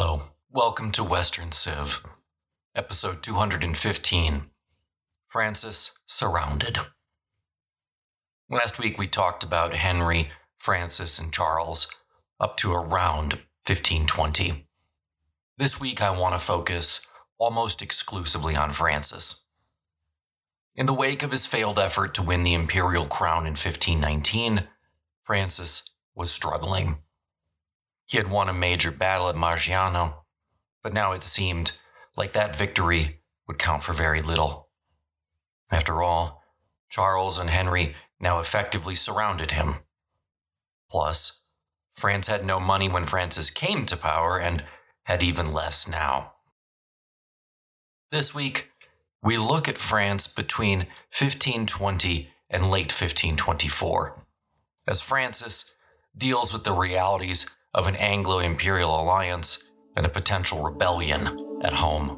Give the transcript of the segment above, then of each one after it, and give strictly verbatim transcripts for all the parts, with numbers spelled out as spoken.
Hello, welcome to Western Civ, episode two hundred fifteen, Francis Surrounded. Last week we talked about Henry, Francis, and Charles up to around fifteen twenty. This week I want to focus almost exclusively on Francis. In the wake of his failed effort to win the imperial crown in fifteen nineteen, Francis was struggling. He had won a major battle at Margiano, but now it seemed like that victory would count for very little. After all, Charles and Henry now effectively surrounded him. Plus, France had no money when Francis came to power and had even less now. This week, we look at France between fifteen twenty and late fifteen twenty-four, as Francis deals with the realities of an Anglo-Imperial alliance and a potential rebellion at home.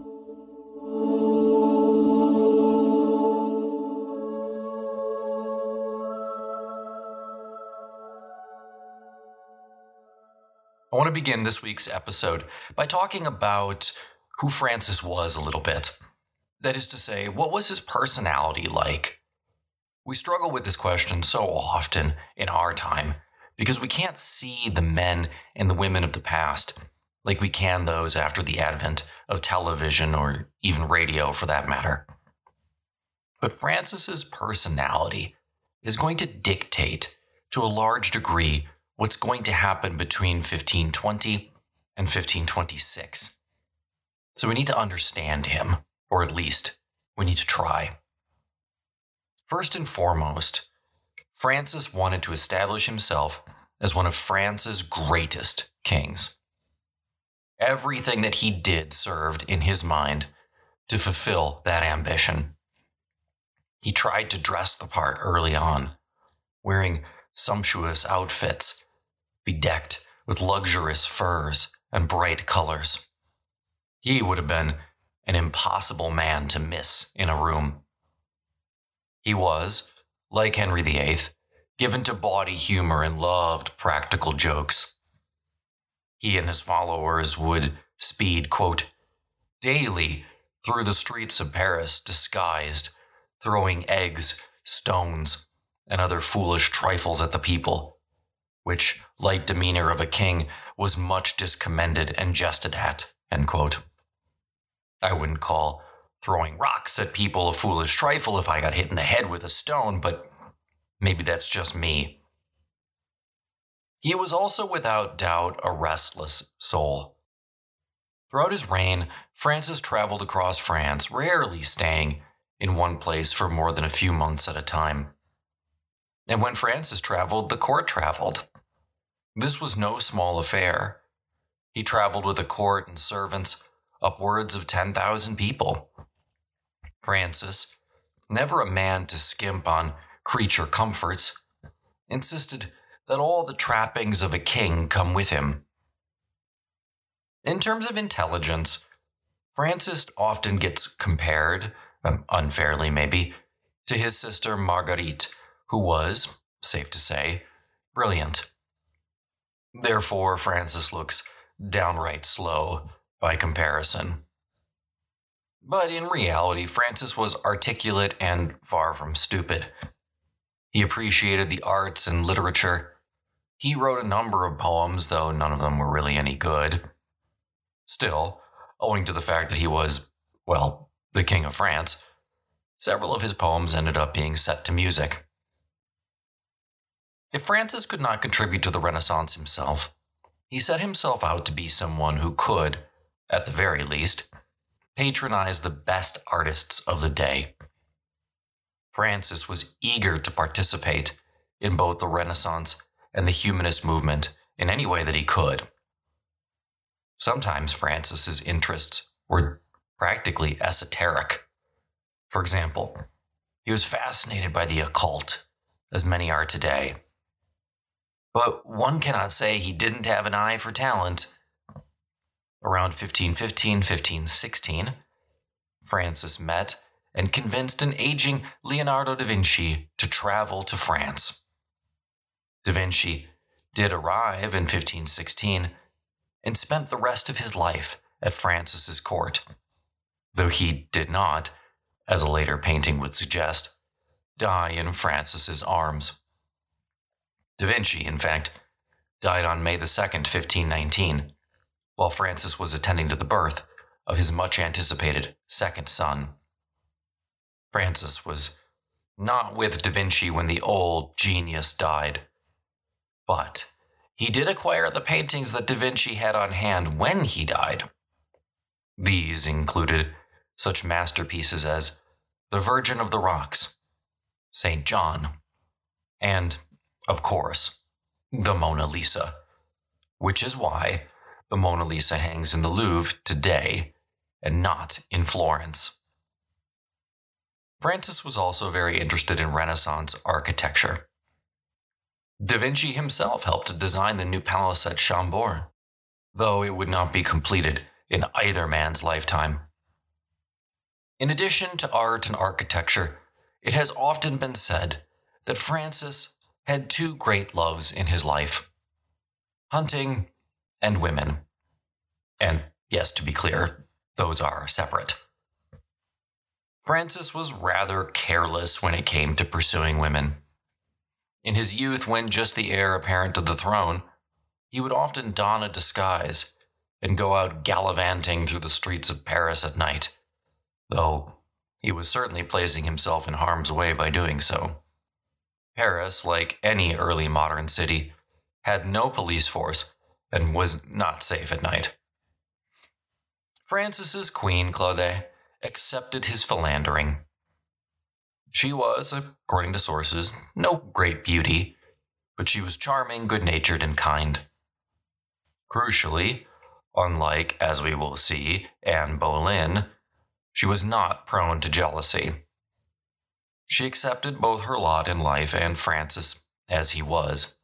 I want to begin this week's episode by talking about who Francis was a little bit. That is to say, what was his personality like? We struggle with this question so often in our time, because we can't see the men and the women of the past like we can those after the advent of television or even radio for that matter. But Francis's personality is going to dictate to a large degree what's going to happen between fifteen twenty and fifteen twenty-six. So we need to understand him, or at least we need to try. First and foremost, Francis wanted to establish himself as one of France's greatest kings. Everything that he did served, in his mind, to fulfill that ambition. He tried to dress the part early on, wearing sumptuous outfits, bedecked with luxurious furs and bright colors. He would have been an impossible man to miss in a room. He was, like Henry the Eighth, given to bawdy humor and loved practical jokes. He and his followers would speed, quote, daily through the streets of Paris disguised, throwing eggs, stones, and other foolish trifles at the people, which light demeanor of a king was much discommended and jested at, end quote. I wouldn't call throwing rocks at people a foolish trifle if I got hit in the head with a stone, but maybe that's just me. He was also without doubt a restless soul. Throughout his reign, Francis traveled across France, rarely staying in one place for more than a few months at a time. And when Francis traveled, the court traveled. This was no small affair. He traveled with a court and servants, upwards of ten thousand people. Francis, never a man to skimp on creature comforts, insisted that all the trappings of a king come with him. In terms of intelligence, Francis often gets compared, um, unfairly maybe, to his sister Marguerite, who was, safe to say, brilliant. Therefore, Francis looks downright slow by comparison. But in reality, Francis was articulate and far from stupid. He appreciated the arts and literature. He wrote a number of poems, though none of them were really any good. Still, owing to the fact that he was, well, the King of France, several of his poems ended up being set to music. If Francis could not contribute to the Renaissance himself, he set himself out to be someone who could, at the very least, patronize the best artists of the day. Francis was eager to participate in both the Renaissance and the humanist movement in any way that he could. Sometimes Francis's interests were practically esoteric. For example, he was fascinated by the occult, as many are today. But one cannot say he didn't have an eye for talent. Around fifteen fifteen, fifteen sixteen, Francis met and convinced an aging Leonardo da Vinci to travel to France. Da Vinci did arrive in fifteen sixteen, and spent the rest of his life at Francis's court, though he did not, as a later painting would suggest, die in Francis's arms. Da Vinci, in fact, died on May the second, fifteen nineteen, while Francis was attending to the birth of his much-anticipated second son. Francis was not with Da Vinci when the old genius died, but he did acquire the paintings that Da Vinci had on hand when he died. These included such masterpieces as The Virgin of the Rocks, Saint John, and, of course, the Mona Lisa, which is why the Mona Lisa hangs in the Louvre today and not in Florence. Francis was also very interested in Renaissance architecture. Da Vinci himself helped to design the new palace at Chambord, though it would not be completed in either man's lifetime. In addition to art and architecture, it has often been said that Francis had two great loves in his life: hunting and women. And yes, to be clear, those are separate. Francis was rather careless when it came to pursuing women. In his youth, when just the heir apparent to the throne, he would often don a disguise and go out gallivanting through the streets of Paris at night, though he was certainly placing himself in harm's way by doing so. Paris, like any early modern city, had no police force and was not safe at night. Francis's queen, Claude, accepted his philandering. She was, according to sources, no great beauty, but she was charming, good-natured, and kind. Crucially, unlike, as we will see, Anne Boleyn, she was not prone to jealousy. She accepted both her lot in life and Francis as he was.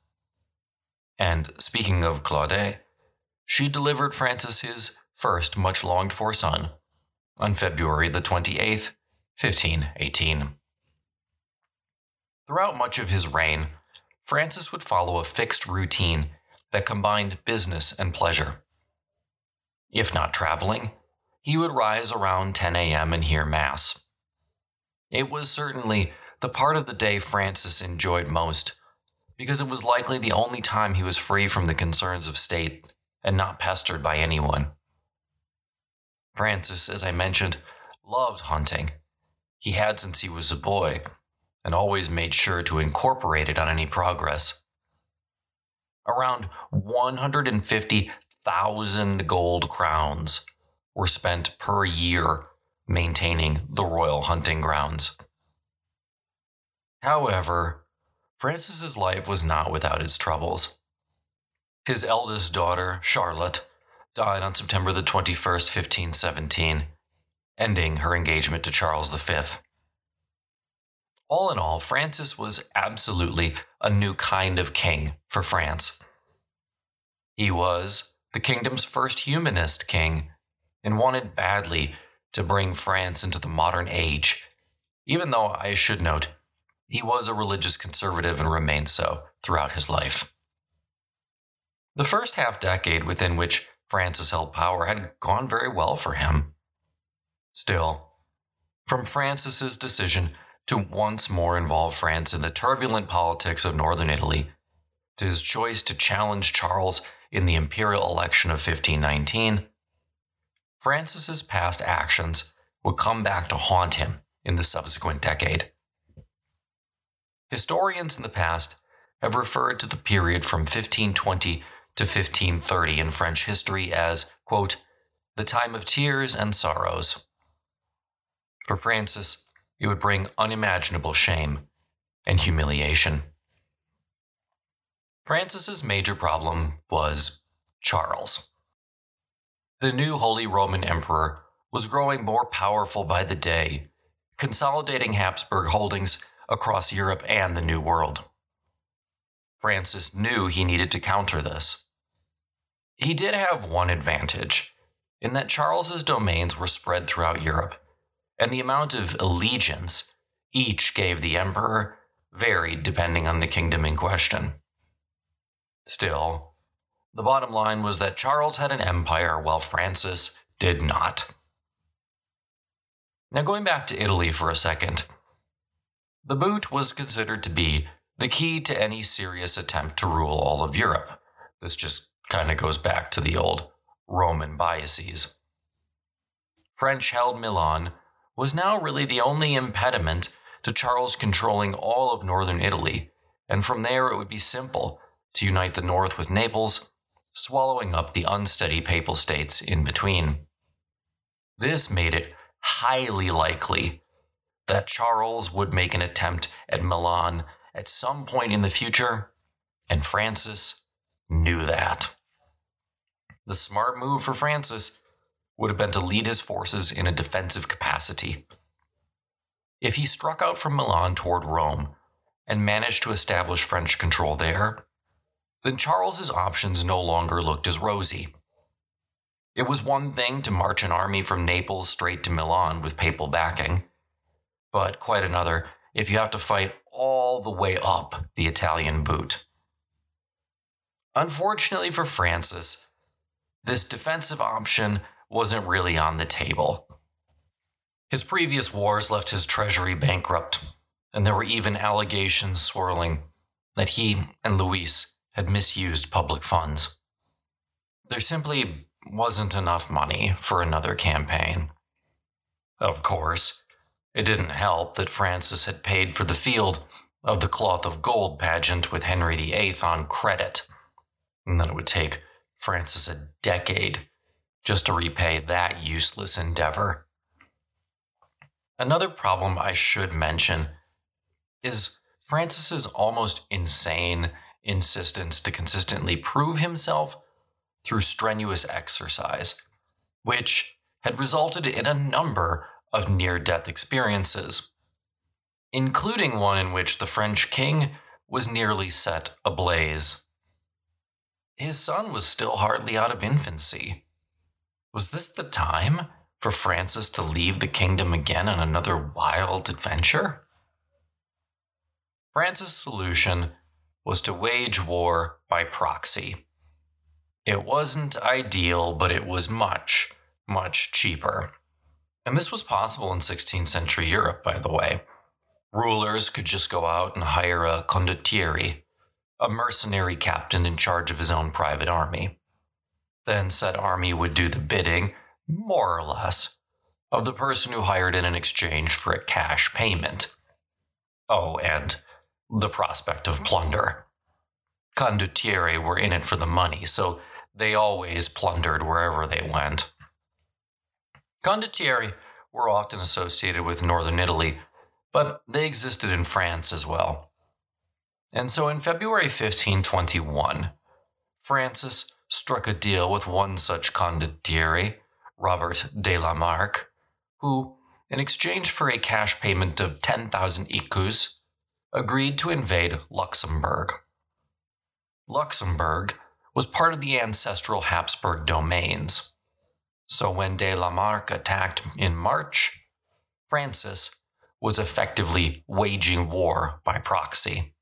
And speaking of Claude, she delivered Francis his first much-longed-for son on February the twenty-eighth, fifteen eighteen. Throughout much of his reign, Francis would follow a fixed routine that combined business and pleasure. If not traveling, he would rise around ten a.m. and hear Mass. It was certainly the part of the day Francis enjoyed most, because it was likely the only time he was free from the concerns of state and not pestered by anyone. Francis, as I mentioned, loved hunting. He had since he was a boy, and always made sure to incorporate it on any progress. Around one hundred fifty thousand gold crowns were spent per year maintaining the royal hunting grounds. However, Francis's life was not without its troubles. His eldest daughter, Charlotte, died on September the twenty-first, fifteen seventeen, ending her engagement to Charles the Fifth. All in all, Francis was absolutely a new kind of king for France. He was the kingdom's first humanist king and wanted badly to bring France into the modern age, even though I should note he was a religious conservative and remained so throughout his life. The first half-decade within which Francis held power had gone very well for him. Still, from Francis's decision to once more involve France in the turbulent politics of northern Italy, to his choice to challenge Charles in the imperial election of fifteen nineteen, Francis's past actions would come back to haunt him in the subsequent decade. Historians in the past have referred to the period from fifteen twenty to fifteen thirty in French history as, quote, the time of tears and sorrows. For Francis, it would bring unimaginable shame and humiliation. Francis's major problem was Charles. The new Holy Roman Emperor was growing more powerful by the day, consolidating Habsburg holdings across Europe and the New World. Francis knew he needed to counter this. He did have one advantage, in that Charles's domains were spread throughout Europe, and the amount of allegiance each gave the emperor varied depending on the kingdom in question. Still, The bottom line was that Charles had an empire while Francis did not. Now, going back to Italy for a second, the Boot was considered to be the key to any serious attempt to rule all of Europe. This just kind of goes back to the old Roman biases. French-held Milan was now really the only impediment to Charles controlling all of northern Italy, and from there it would be simple to unite the north with Naples, swallowing up the unsteady papal states in between. This made it highly likely that Charles would make an attempt at Milan at some point in the future, and Francis knew that. The smart move for Francis would have been to lead his forces in a defensive capacity. If he struck out from Milan toward Rome and managed to establish French control there, then Charles's options no longer looked as rosy. It was one thing to march an army from Naples straight to Milan with papal backing, but quite another if you have to fight all the way up the Italian Boot. Unfortunately for Francis, this defensive option wasn't really on the table. His previous wars left his treasury bankrupt, and there were even allegations swirling that he and Louis had misused public funds. There simply wasn't enough money for another campaign. Of course, it didn't help that Francis had paid for the field of the Cloth of Gold pageant with Henry the Eighth on credit, and that it would take Francis a decade just to repay that useless endeavor. Another problem I should mention is Francis's almost insane insistence to consistently prove himself through strenuous exercise, which had resulted in a number of near-death experiences, including one in which the French king was nearly set ablaze. His son was still hardly out of infancy. Was this the time for Francis to leave the kingdom again on another wild adventure? Francis' solution was to wage war by proxy. It wasn't ideal, but it was much, much cheaper. And this was possible in sixteenth century Europe, by the way. Rulers could just go out and hire a condottieri, a mercenary captain in charge of his own private army. Then said army would do the bidding, more or less, of the person who hired it in exchange for a cash payment. Oh, and the prospect of plunder. Condottieri were in it for the money, so they always plundered wherever they went. Condottieri were often associated with northern Italy, but they existed in France as well. And so in February fifteen twenty-one, Francis struck a deal with one such condottieri, Robert de la Marck, who, in exchange for a cash payment of ten thousand écus, agreed to invade Luxembourg. Luxembourg was part of the ancestral Habsburg domains. So when de la Marck attacked in March, Francis was effectively waging war by proxy.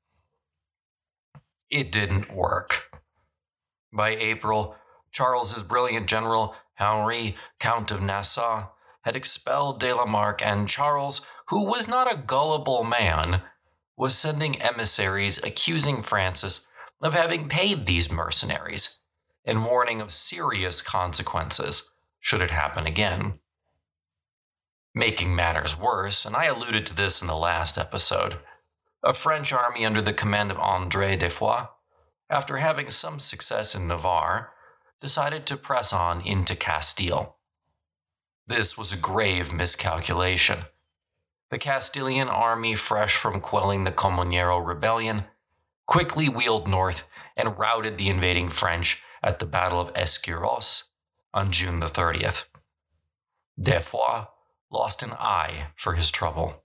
It didn't work. By April, Charles's brilliant general, Henri, Count of Nassau, had expelled de la Marck, and Charles, who was not a gullible man, was sending emissaries accusing Francis of having paid these mercenaries and warning of serious consequences should it happen again. Making matters worse, and I alluded to this in the last episode, a French army under the command of André de Foix, after having some success in Navarre, decided to press on into Castile. This was a grave miscalculation. The Castilian army, fresh from quelling the Comunero rebellion, quickly wheeled north and routed the invading French at the Battle of Escuros on June the thirtieth. De Foix lost an eye for his trouble.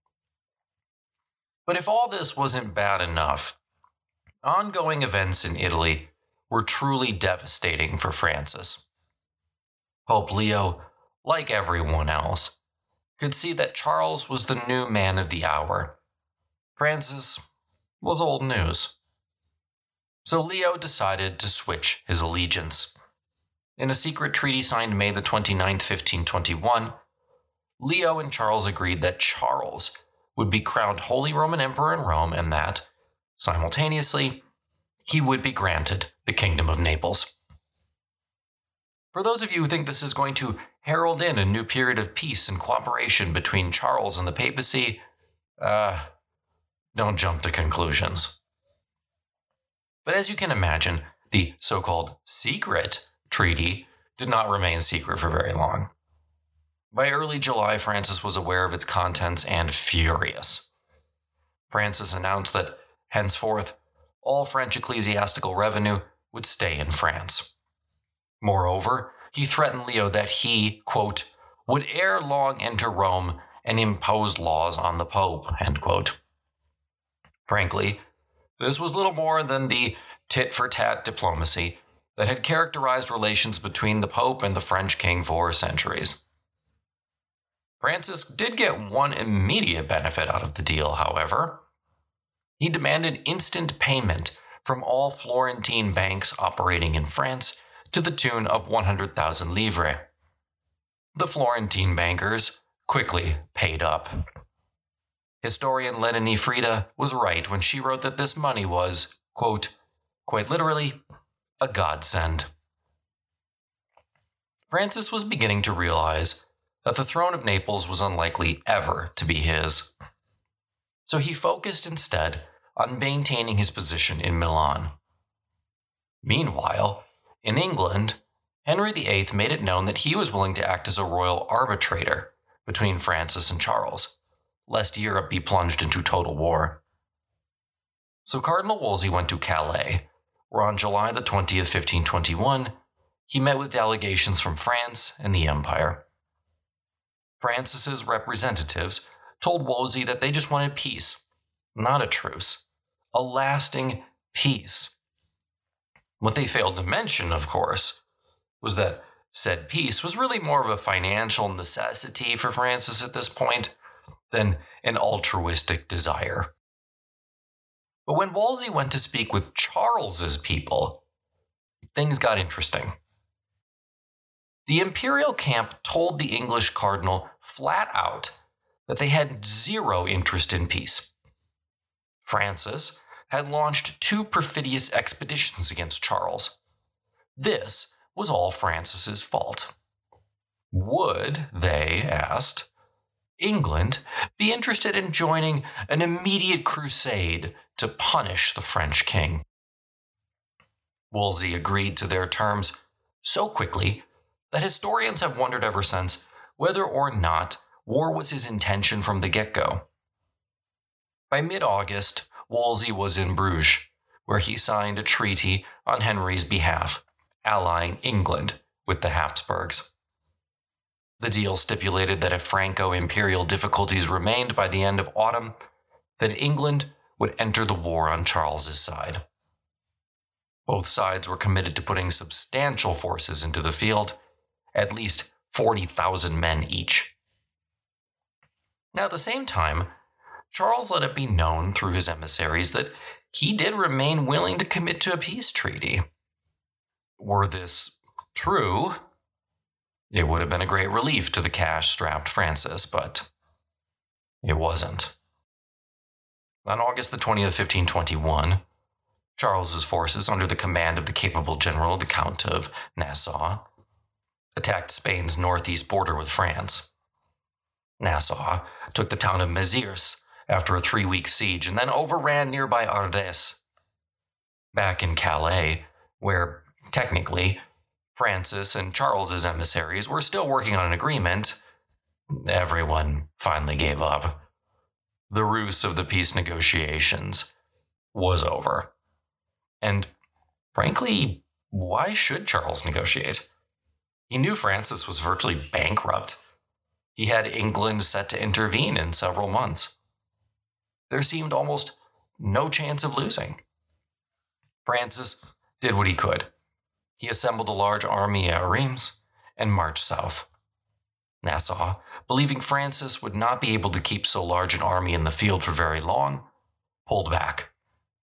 But if all this wasn't bad enough, ongoing events in Italy were truly devastating for Francis. Pope Leo, like everyone else, could see that Charles was the new man of the hour. Francis was old news. So Leo decided to switch his allegiance. In a secret treaty signed May the twenty-ninth, fifteen twenty-one, Leo and Charles agreed that Charles would be crowned Holy Roman Emperor in Rome and that, simultaneously, he would be granted the Kingdom of Naples. For those of you who think this is going to herald in a new period of peace and cooperation between Charles and the papacy, uh, don't jump to conclusions. But as you can imagine, the so-called secret treaty did not remain secret for very long. By early July, Francis was aware of its contents and furious. Francis announced that, henceforth, all French ecclesiastical revenue would stay in France. Moreover, he threatened Leo that he, quote, would ere long enter Rome and impose laws on the Pope, end quote. Frankly, this was little more than the tit-for-tat diplomacy that had characterized relations between the Pope and the French king for centuries. Francis did get one immediate benefit out of the deal, however. He demanded instant payment from all Florentine banks operating in France to the tune of one hundred thousand livres. The Florentine bankers quickly paid up. Historian Lenny Frida was right when she wrote that this money was, quote, quite literally, a godsend. Francis was beginning to realize that the throne of Naples was unlikely ever to be his. So he focused instead on maintaining his position in Milan. Meanwhile, in England, Henry the Eighth made it known that he was willing to act as a royal arbitrator between Francis and Charles, lest Europe be plunged into total war. So Cardinal Wolsey went to Calais, where on July the twentieth, fifteen twenty-one, he met with delegations from France and the Empire. Francis's representatives told Wolsey that they just wanted peace, not a truce, a lasting peace. What they failed to mention, of course, was that said peace was really more of a financial necessity for Francis at this point than an altruistic desire. But when Wolsey went to speak with Charles's people, things got interesting. The imperial camp told the English cardinal flat out that they had zero interest in peace. Francis had launched two perfidious expeditions against Charles. This was all Francis's fault. Would, they asked, England be interested in joining an immediate crusade to punish the French king? Wolsey agreed to their terms so quickly that historians have wondered ever since whether or not war was his intention from the get-go. By mid-August, Wolsey was in Bruges, where he signed a treaty on Henry's behalf, allying England with the Habsburgs. The deal stipulated that if Franco-imperial difficulties remained by the end of autumn, then England would enter the war on Charles's side. Both sides were committed to putting substantial forces into the field, at least forty thousand men each. Now, at the same time, Charles let it be known through his emissaries that he did remain willing to commit to a peace treaty. Were this true, it would have been a great relief to the cash-strapped Francis, but it wasn't. On August the twentieth, fifteen twenty-one, Charles's forces, under the command of the capable general, the Count of Nassau, attacked Spain's northeast border with France. Nassau took the town of Mézières after a three-week siege and then overran nearby Ardèche. Back in Calais, where, technically, Francis and Charles's emissaries were still working on an agreement, everyone finally gave up. The ruse of the peace negotiations was over. And, frankly, why should Charles negotiate? He knew Francis was virtually bankrupt. He had England set to intervene in several months. There seemed almost no chance of losing. Francis did what he could. He assembled a large army at Reims and marched south. Nassau, believing Francis would not be able to keep so large an army in the field for very long, pulled back.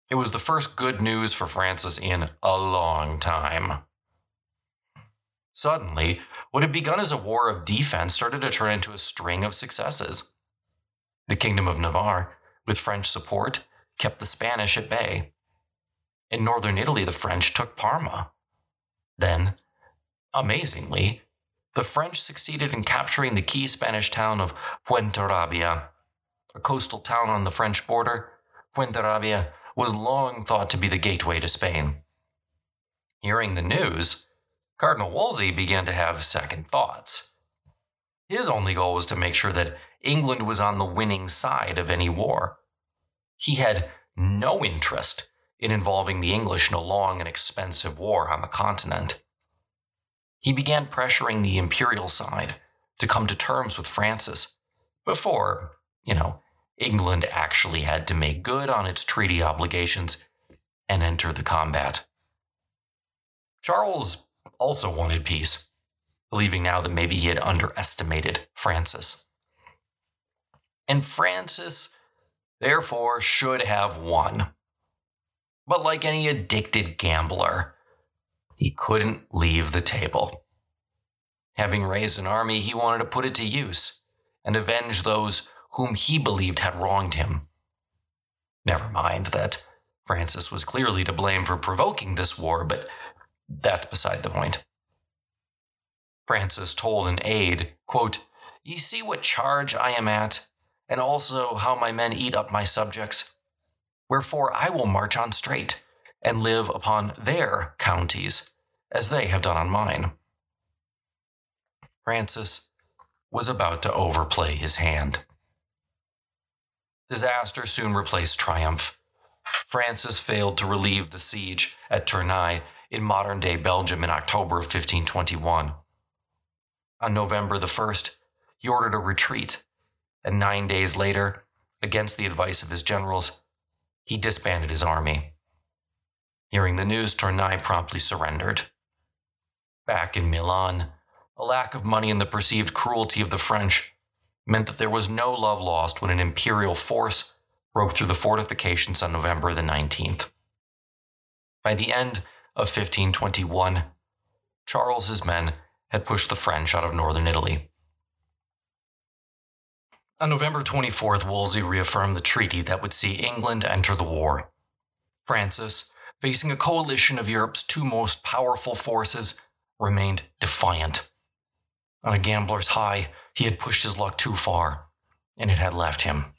It was the first good news for Francis in a long time. Suddenly, what had begun as a war of defense started to turn into a string of successes. The Kingdom of Navarre, with French support, kept the Spanish at bay. In northern Italy, the French took Parma. Then, amazingly, the French succeeded in capturing the key Spanish town of Fuenterrabia. A coastal town on the French border, Fuenterrabia was long thought to be the gateway to Spain. Hearing the news, Cardinal Wolsey began to have second thoughts. His only goal was to make sure that England was on the winning side of any war. He had no interest in involving the English in a long and expensive war on the continent. He began pressuring the imperial side to come to terms with Francis before, you know, England actually had to make good on its treaty obligations and enter the combat. Charles also wanted peace, believing now that maybe he had underestimated Francis. And Francis, therefore, should have won. But like any addicted gambler, he couldn't leave the table. Having raised an army, he wanted to put it to use and avenge those whom he believed had wronged him. Never mind that Francis was clearly to blame for provoking this war, but that's beside the point. Francis told an aide, quote, "Ye see what charge I am at, and also how my men eat up my subjects. Wherefore I will march on straight, and live upon their counties, as they have done on mine." Francis was about to overplay his hand. Disaster soon replaced triumph. Francis failed to relieve the siege at Tournai in modern-day Belgium in October of fifteen twenty-one. On November the first, he ordered a retreat, and nine days later, against the advice of his generals, he disbanded his army. Hearing the news, Tournai promptly surrendered. Back in Milan, a lack of money and the perceived cruelty of the French meant that there was no love lost when an imperial force broke through the fortifications on November the nineteenth. By the end of fifteen twenty-one, Charles's men had pushed the French out of northern Italy. On November twenty-fourth, Wolsey reaffirmed the treaty that would see England enter the war. Francis, facing a coalition of Europe's two most powerful forces, remained defiant. On a gambler's high, he had pushed his luck too far, and it had left him.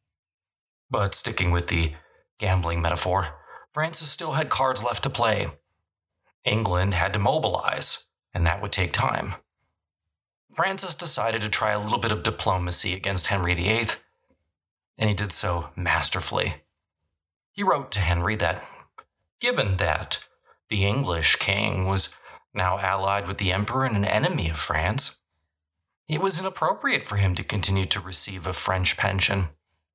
But sticking with the gambling metaphor, Francis still had cards left to play. England had to mobilize, and that would take time. Francis decided to try a little bit of diplomacy against Henry the Eighth, and he did so masterfully. He wrote to Henry that, given that the English king was now allied with the emperor and an enemy of France, it was inappropriate for him to continue to receive a French pension.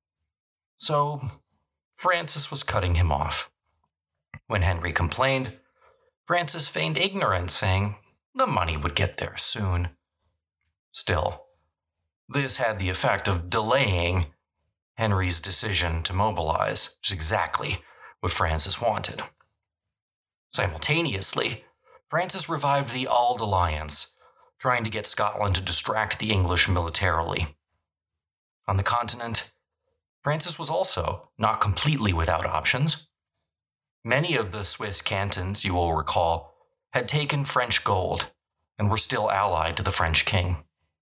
So, Francis was cutting him off. When Henry complained, Francis feigned ignorance, saying the money would get there soon. Still, this had the effect of delaying Henry's decision to mobilize, which is exactly what Francis wanted. Simultaneously, Francis revived the Auld Alliance, trying to get Scotland to distract the English militarily. On the continent, Francis was also not completely without options. Many of the Swiss cantons, you will recall, had taken French gold and were still allied to the French king.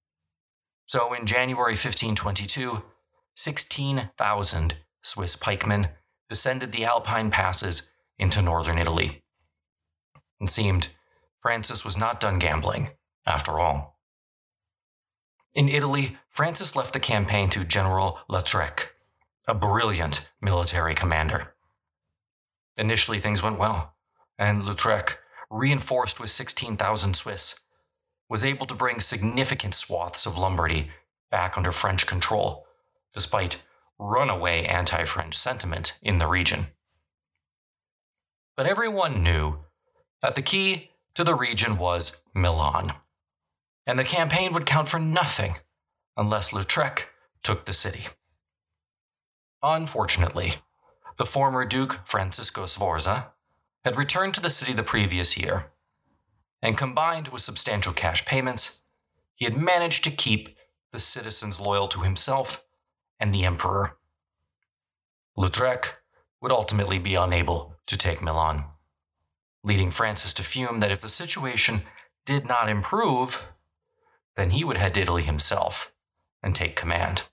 So in January fifteen twenty-two, sixteen thousand Swiss pikemen descended the Alpine passes into northern Italy. It seemed Francis was not done gambling, after all. In Italy, Francis left the campaign to General Lautrec, a brilliant military commander. Initially, things went well, and Lautrec, reinforced with sixteen thousand Swiss, was able to bring significant swaths of Lombardy back under French control, despite runaway anti-French sentiment in the region. But everyone knew that the key to the region was Milan, and the campaign would count for nothing unless Lautrec took the city. Unfortunately, the former Duke Francisco Sforza, had returned to the city the previous year, and combined with substantial cash payments, he had managed to keep the citizens loyal to himself and the emperor. Lautrec would ultimately be unable to take Milan, leading Francis to fume that if the situation did not improve, then he would head to Italy himself and take command.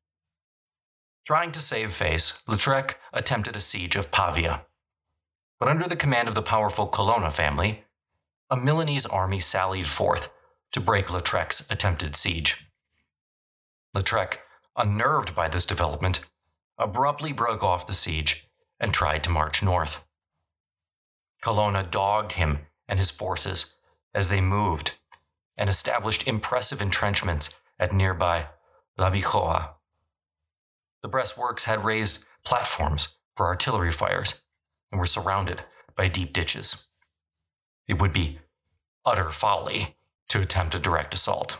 Trying to save face, Lautrec attempted a siege of Pavia, but under the command of the powerful Colonna family, a Milanese army sallied forth to break Lautrec's attempted siege. Lautrec, unnerved by this development, abruptly broke off the siege and tried to march north. Colonna dogged him and his forces as they moved and established impressive entrenchments at nearby Labicoa. The breastworks had raised platforms for artillery fires and were surrounded by deep ditches. It would be utter folly to attempt a direct assault.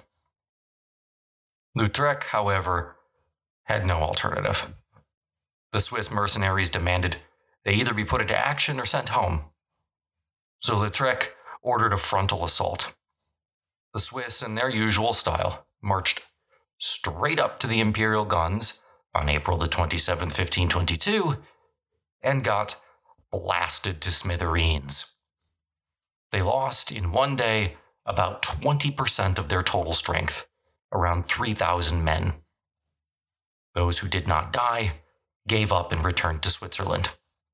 Lautrec, however, had no alternative. The Swiss mercenaries demanded they either be put into action or sent home. So Lautrec ordered a frontal assault. The Swiss, in their usual style, marched straight up to the imperial guns on April the twenty-seventh, fifteen twenty-two, and got blasted to smithereens. They lost in one day about twenty percent of their total strength, around three thousand men. Those who did not die gave up and returned to Switzerland.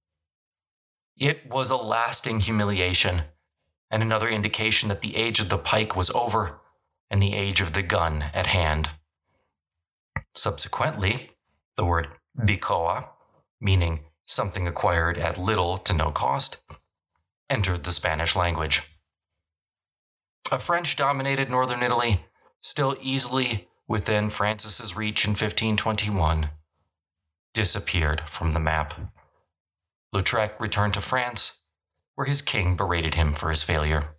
It was a lasting humiliation and another indication that the age of the pike was over and the age of the gun at hand. Subsequently, the word bicoa, meaning something acquired at little to no cost, entered the Spanish language. A French-dominated northern Italy, still easily within Francis's reach in fifteen twenty-one, disappeared from the map. Lautrec returned to France, where his king berated him for his failure.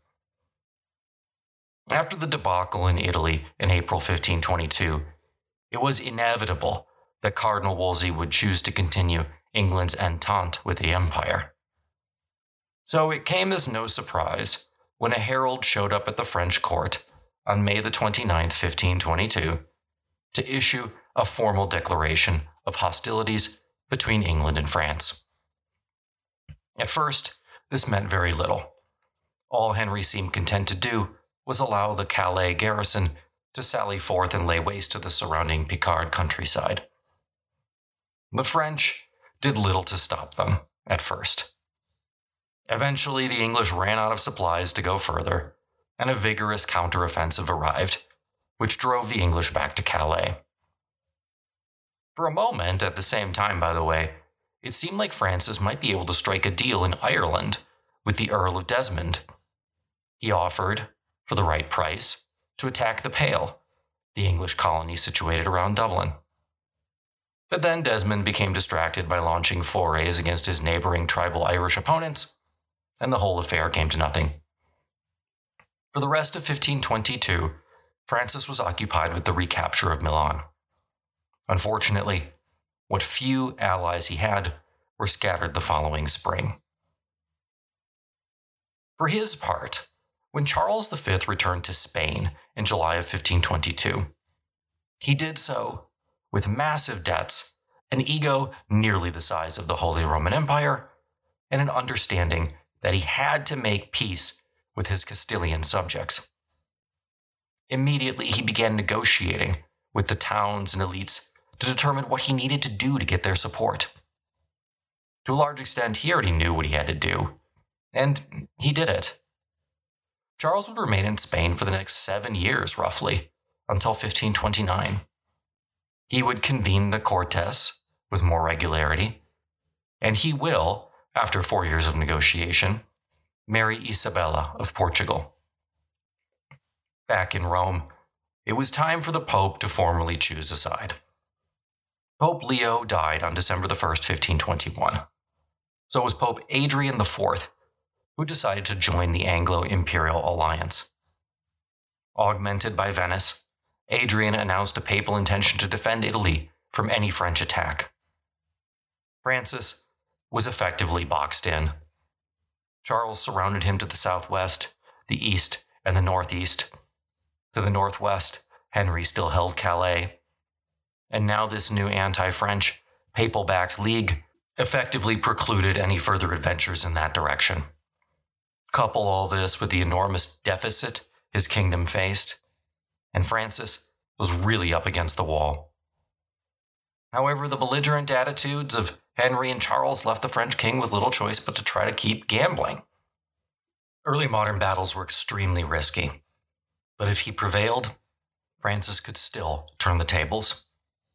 After the debacle in Italy in April fifteen twenty-two, it was inevitable that Cardinal Wolsey would choose to continue England's entente with the empire. So it came as no surprise when a herald showed up at the French court on May the twenty-ninth, fifteen twenty-two, to issue a formal declaration of hostilities between England and France. At first, this meant very little. All Henry seemed content to do was allow the Calais garrison to sally forth and lay waste to the surrounding Picard countryside. The French did little to stop them at first. Eventually, the English ran out of supplies to go further, and a vigorous counteroffensive arrived, which drove the English back to Calais. For a moment, at the same time, by the way, it seemed like Francis might be able to strike a deal in Ireland with the Earl of Desmond. He offered, for the right price, to attack the Pale, the English colony situated around Dublin. But then Desmond became distracted by launching forays against his neighboring tribal Irish opponents, and the whole affair came to nothing. For the rest of fifteen twenty-two, Francis was occupied with the recapture of Milan. Unfortunately, what few allies he had were scattered the following spring. For his part, when Charles the Fifth returned to Spain in July of fifteen twenty-two, he did so with massive debts, an ego nearly the size of the Holy Roman Empire, and an understanding that he had to make peace with his Castilian subjects. Immediately, he began negotiating with the towns and elites to determine what he needed to do to get their support. To a large extent, he already knew what he had to do, and he did it. Charles would remain in Spain for the next seven years, roughly, until fifteen twenty-nine. He would convene the Cortes with more regularity, and he will, after four years of negotiation, marry Isabella of Portugal. Back in Rome, it was time for the Pope to formally choose a side. Pope Leo died on December the first, fifteen twenty-one. So it was Pope Adrian the Fourth who decided to join the Anglo-Imperial Alliance. Augmented by Venice, Adrian announced a papal intention to defend Italy from any French attack. Francis was effectively boxed in. Charles surrounded him to the southwest, the east, and the northeast. To the northwest, Henry still held Calais. And now this new anti-French, papal-backed league effectively precluded any further adventures in that direction. Couple all this with the enormous deficit his kingdom faced, and Francis was really up against the wall. However, the belligerent attitudes of Henry and Charles left the French king with little choice but to try to keep gambling. Early modern battles were extremely risky, but if he prevailed, Francis could still turn the tables.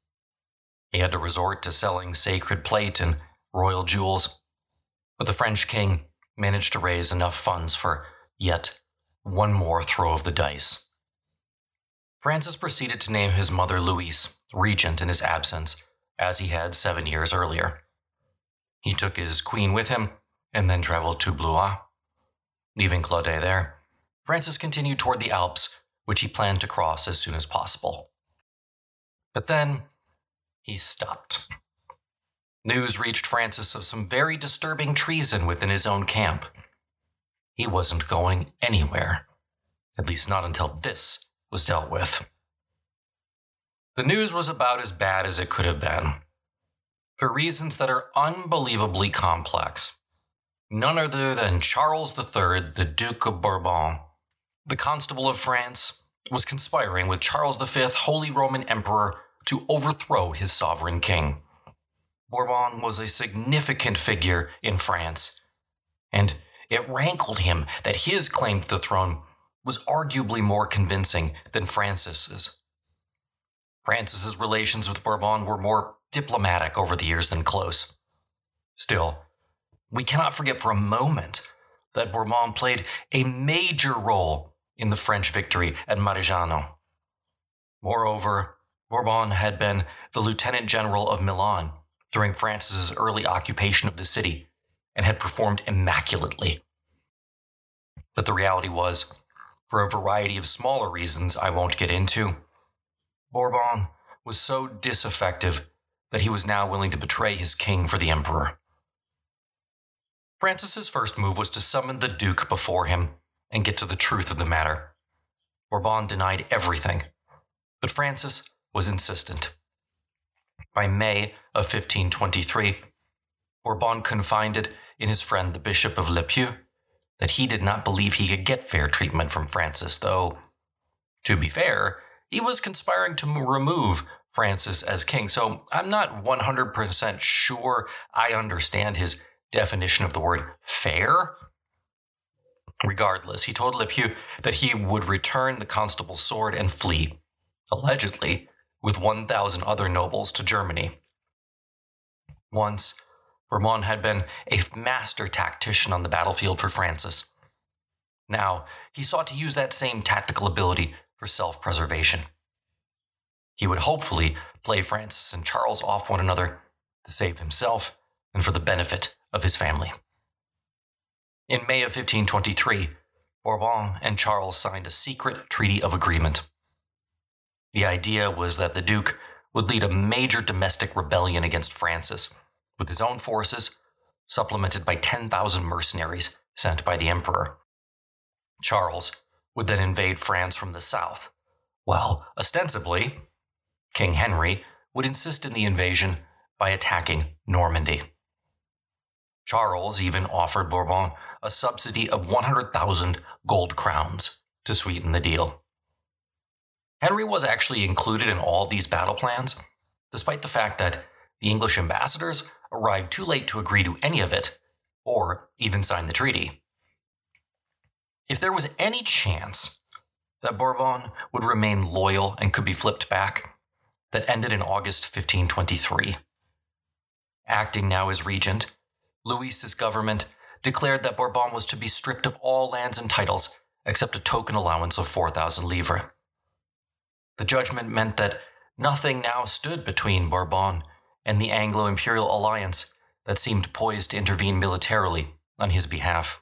He had to resort to selling sacred plate and royal jewels, but the French king managed to raise enough funds for yet one more throw of the dice. Francis proceeded to name his mother Louise regent in his absence, as he had seven years earlier. He took his queen with him and then traveled to Blois. Leaving Claude there, Francis continued toward the Alps, which he planned to cross as soon as possible. But then, he stopped. News reached Francis of some very disturbing treason within his own camp. He wasn't going anywhere, at least not until this was dealt with. The news was about as bad as it could have been, for reasons that are unbelievably complex. None other than Charles the Third, the Duke of Bourbon, the Constable of France, was conspiring with Charles the Fifth, Holy Roman Emperor, to overthrow his sovereign king. Bourbon was a significant figure in France, and it rankled him that his claim to the throne was arguably more convincing than Francis's. Francis's relations with Bourbon were more diplomatic over the years than close. Still, we cannot forget for a moment that Bourbon played a major role in the French victory at Marignano. Moreover, Bourbon had been the lieutenant general of Milan during Francis's early occupation of the city and had performed immaculately. But the reality was, for a variety of smaller reasons I won't get into, Bourbon was so disaffective that he was now willing to betray his king for the emperor. Francis's first move was to summon the Duke before him and get to the truth of the matter. Bourbon denied everything, but Francis was insistent. By May of fifteen twenty-three, Bourbon confided in his friend the Bishop of Le Puy that he did not believe he could get fair treatment from Francis, though, to be fair, he was conspiring to remove Francis as king, so I'm not one hundred percent sure I understand his definition of the word fair. Regardless, he told Le Puy that he would return the constable's sword and flee, allegedly with one thousand other nobles, to Germany. Once, Bourbon had been a master tactician on the battlefield for Francis. Now, he sought to use that same tactical ability for self-preservation. He would hopefully play Francis and Charles off one another to save himself and for the benefit of his family. In May of fifteen twenty-three, Bourbon and Charles signed a secret treaty of agreement. The idea was that the Duke would lead a major domestic rebellion against Francis, with his own forces, supplemented by ten thousand mercenaries sent by the Emperor. Charles would then invade France from the south, while, ostensibly, King Henry would insist in the invasion by attacking Normandy. Charles even offered Bourbon a subsidy of one hundred thousand gold crowns to sweeten the deal. Henry was actually included in all these battle plans, despite the fact that the English ambassadors arrived too late to agree to any of it, or even sign the treaty. If there was any chance that Bourbon would remain loyal and could be flipped back, that ended in August fifteen twenty-three. Acting now as regent, Louis's government declared that Bourbon was to be stripped of all lands and titles except a token allowance of four thousand livres. The judgment meant that nothing now stood between Bourbon and the Anglo-Imperial alliance that seemed poised to intervene militarily on his behalf.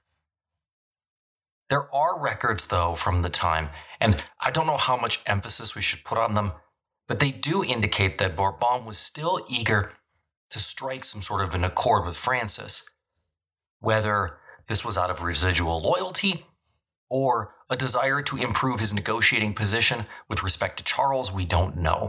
There are records, though, from the time, and I don't know how much emphasis we should put on them, but they do indicate that Bourbon was still eager to strike some sort of an accord with Francis. Whether this was out of residual loyalty or a desire to improve his negotiating position with respect to Charles, we don't know.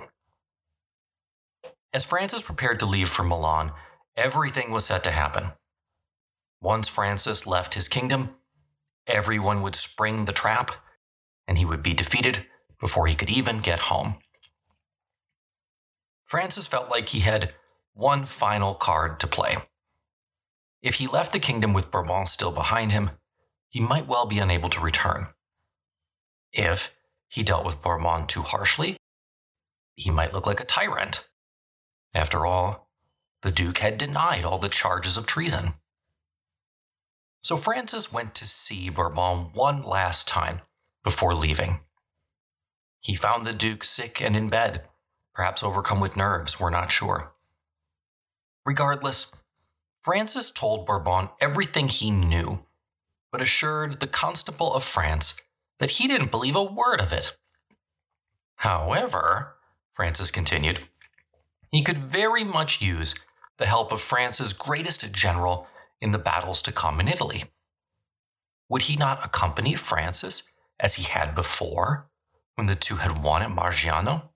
As Francis prepared to leave for Milan, everything was set to happen. Once Francis left his kingdom, everyone would spring the trap, and he would be defeated before he could even get home. Francis felt like he had one final card to play. If he left the kingdom with Bourbon still behind him, he might well be unable to return. If he dealt with Bourbon too harshly, he might look like a tyrant. After all, the Duke had denied all the charges of treason. So Francis went to see Bourbon one last time before leaving. He found the Duke sick and in bed, perhaps overcome with nerves, we're not sure. Regardless, Francis told Bourbon everything he knew, but assured the Constable of France that he didn't believe a word of it. However, Francis continued, he could very much use the help of France's greatest general in the battles to come in Italy. Would he not accompany Francis as he had before, when the two had won at Margiano?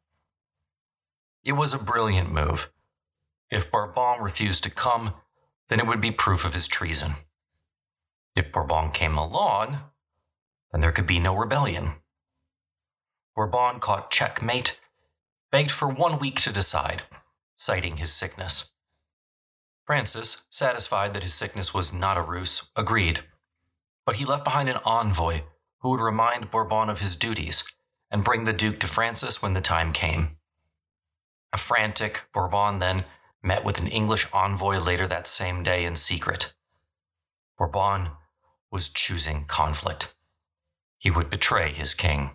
It was a brilliant move. If Bourbon refused to come, then it would be proof of his treason. If Bourbon came along, then there could be no rebellion. Bourbon caught checkmate, begged for one week to decide, citing his sickness. Francis, satisfied that his sickness was not a ruse, agreed, but he left behind an envoy who would remind Bourbon of his duties and bring the Duke to Francis when the time came. A frantic Bourbon then met with an English envoy later that same day in secret. Bourbon was choosing conflict. He would betray his king.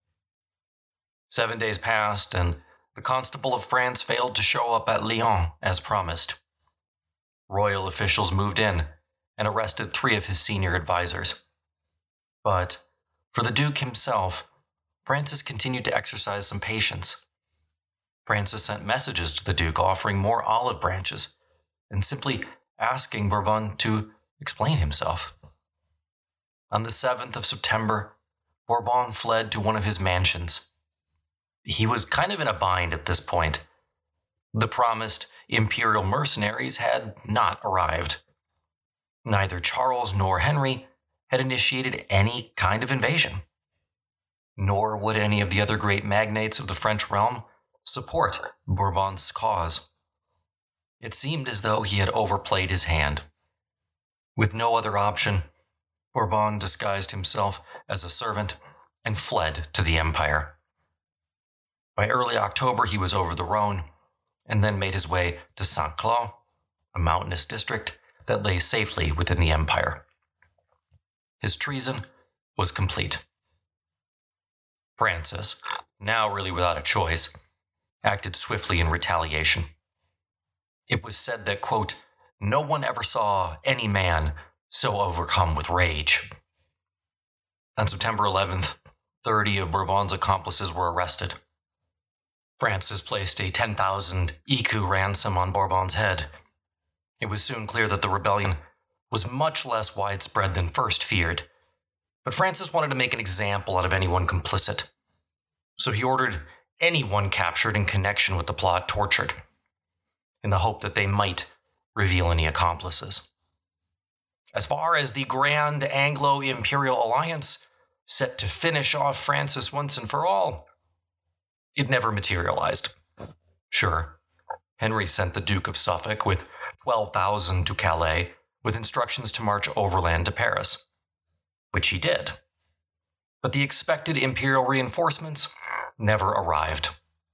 Seven days passed, and the Constable of France failed to show up at Lyon as promised. Royal officials moved in and arrested three of his senior advisors. But for the Duke himself, Francis continued to exercise some patience. Francis sent messages to the Duke offering more olive branches and simply asking Bourbon to explain himself. On the seventh of September, Bourbon fled to one of his mansions. He was kind of in a bind at this point. The promised imperial mercenaries had not arrived. Neither Charles nor Henry had initiated any kind of invasion. Nor would any of the other great magnates of the French realm support Bourbon's cause. It seemed as though he had overplayed his hand. With no other option, Bourbon disguised himself as a servant and fled to the empire. By early October, he was over the Rhone and then made his way to Saint-Cloud, a mountainous district that lay safely within the empire. His treason was complete. Francis, now really without a choice, acted swiftly in retaliation. It was said that, quote, no one ever saw any man so overcome with rage. On September eleventh, thirty of Bourbon's accomplices were arrested. Francis placed a ten thousand écus ransom on Bourbon's head. It was soon clear that the rebellion was much less widespread than first feared, but Francis wanted to make an example out of anyone complicit. So he ordered anyone captured in connection with the plot tortured, in the hope that they might reveal any accomplices. As far as the Grand Anglo-Imperial Alliance, set to finish off Francis once and for all, it never materialized. Sure, Henry sent the Duke of Suffolk with twelve thousand to Calais with instructions to march overland to Paris, which he did. But the expected imperial reinforcements never arrived.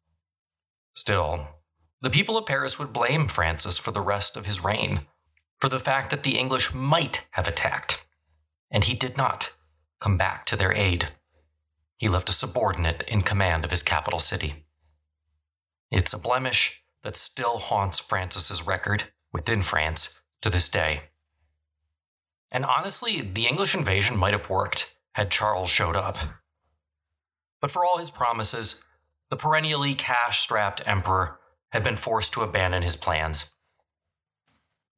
Still, the people of Paris would blame Francis for the rest of his reign, for the fact that the English might have attacked, and he did not come back to their aid. He left a subordinate in command of his capital city. It's a blemish that still haunts Francis's record within France to this day. And honestly, the English invasion might have worked had Charles showed up. But for all his promises, the perennially cash-strapped emperor had been forced to abandon his plans,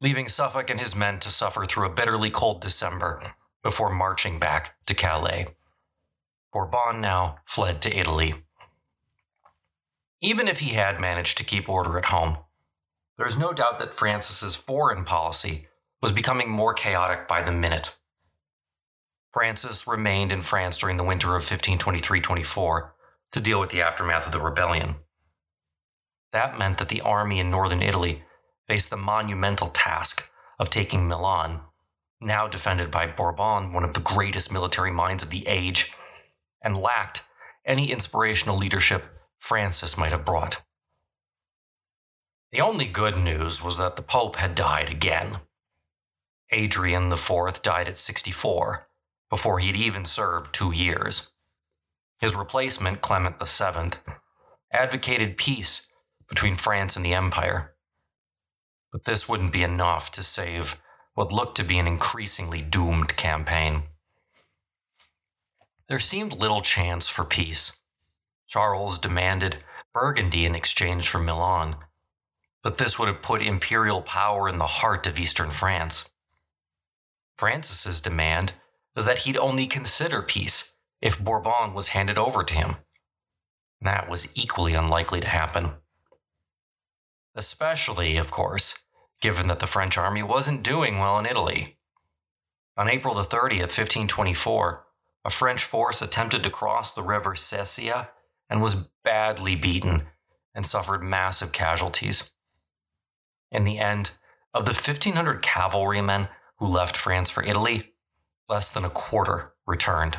leaving Suffolk and his men to suffer through a bitterly cold December before marching back to Calais. Bourbon now fled to Italy. Even if he had managed to keep order at home, there is no doubt that Francis's foreign policy was becoming more chaotic by the minute. Francis remained in France during the winter of fifteen twenty-three twenty-four to deal with the aftermath of the rebellion. That meant that the army in northern Italy faced the monumental task of taking Milan, now defended by Bourbon, one of the greatest military minds of the age, and lacked any inspirational leadership Francis might have brought. The only good news was that the Pope had died again. Adrian the Fourth died at sixty-four, before he'd even served two years. His replacement, Clement the Seventh, advocated peace between France and the Empire. But this wouldn't be enough to save what looked to be an increasingly doomed campaign. There seemed little chance for peace. Charles demanded Burgundy in exchange for Milan, but this would have put imperial power in the heart of eastern France. Francis's demand was that he'd only consider peace if Bourbon was handed over to him. That was equally unlikely to happen. Especially, of course, given that the French army wasn't doing well in Italy. On April the thirtieth, fifteen twenty-four, a French force attempted to cross the river Sesia and was badly beaten and suffered massive casualties. In the end, of the fifteen hundred cavalrymen who left France for Italy, less than a quarter returned.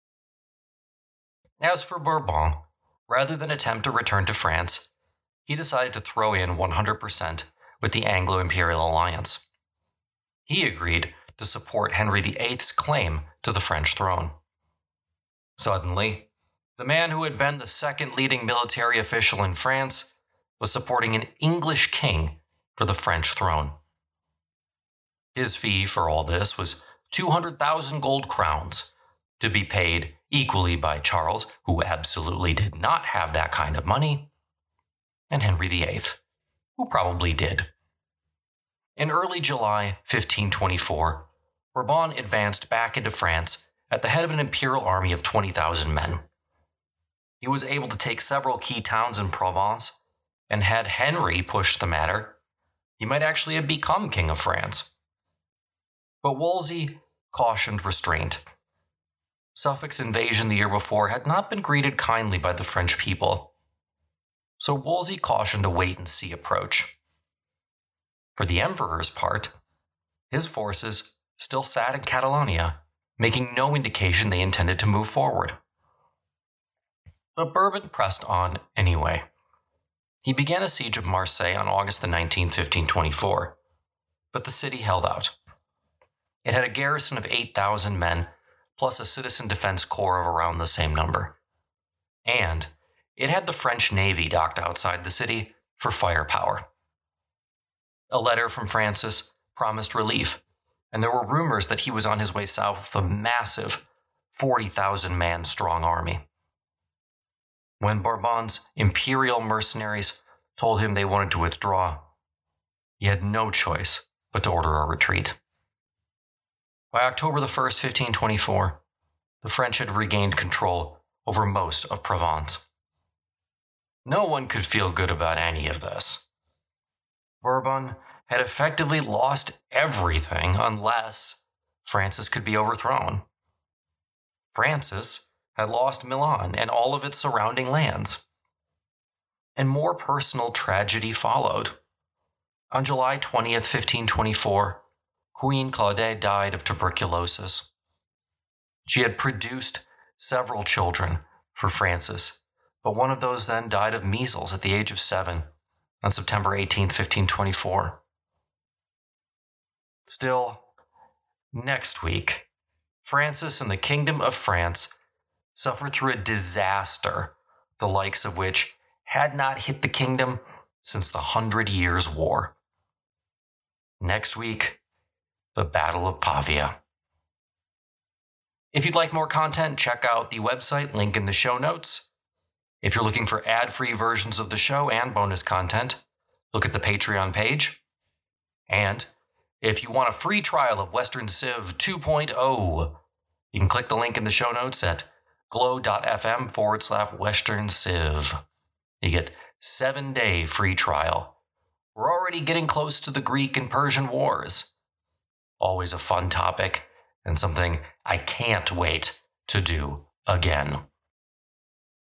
As for Bourbon, rather than attempt to return to France, he decided to throw in one hundred percent with the Anglo-Imperial alliance. He agreed to support Henry the Eighth's claim to the French throne. Suddenly, the man who had been the second leading military official in France was supporting an English king for the French throne. His fee for all this was two hundred thousand gold crowns, to be paid equally by Charles, who absolutely did not have that kind of money, and Henry the Eighth, who probably did. In early July fifteen twenty-four, Bourbon advanced back into France at the head of an imperial army of twenty thousand men. He was able to take several key towns in Provence, and had Henry pushed the matter, he might actually have become king of France. But Wolsey cautioned restraint. Suffolk's invasion the year before had not been greeted kindly by the French people, so Wolsey cautioned a wait-and-see approach. For the emperor's part, his forces still sat in Catalonia, making no indication they intended to move forward. But Bourbon pressed on anyway. He began a siege of Marseille on August the nineteenth, fifteen twenty-four, but the city held out. It had a garrison of eight thousand men, plus a citizen defense corps of around the same number. And it had the French Navy docked outside the city for firepower. A letter from Francis promised relief, and there were rumors that he was on his way south with a massive forty thousand man strong army. When Bourbon's imperial mercenaries told him they wanted to withdraw, he had no choice but to order a retreat. By October the first, fifteen twenty-four, the French had regained control over most of Provence. No one could feel good about any of this. Bourbon had effectively lost everything unless Francis could be overthrown. Francis had lost Milan and all of its surrounding lands. And more personal tragedy followed. On July twentieth, fifteen twenty-four, Queen Claudette died of tuberculosis. She had produced several children for Francis, but one of those then died of measles at the age of seven on September eighteenth, fifteen twenty-four. Still, next week, Francis and the Kingdom of France suffered through a disaster, the likes of which had not hit the kingdom since the Hundred Years' War. Next week, the Battle of Pavia. If you'd like more content, check out the website, link in the show notes. If you're looking for ad-free versions of the show and bonus content, look at the Patreon page. And If you want a free trial of Western Civ two point oh, you can click the link in the show notes at glow.fm forward slash Western Civ. You get seven day free trial. We're already getting close to the Greek and Persian wars. Always a fun topic and something I can't wait to do again.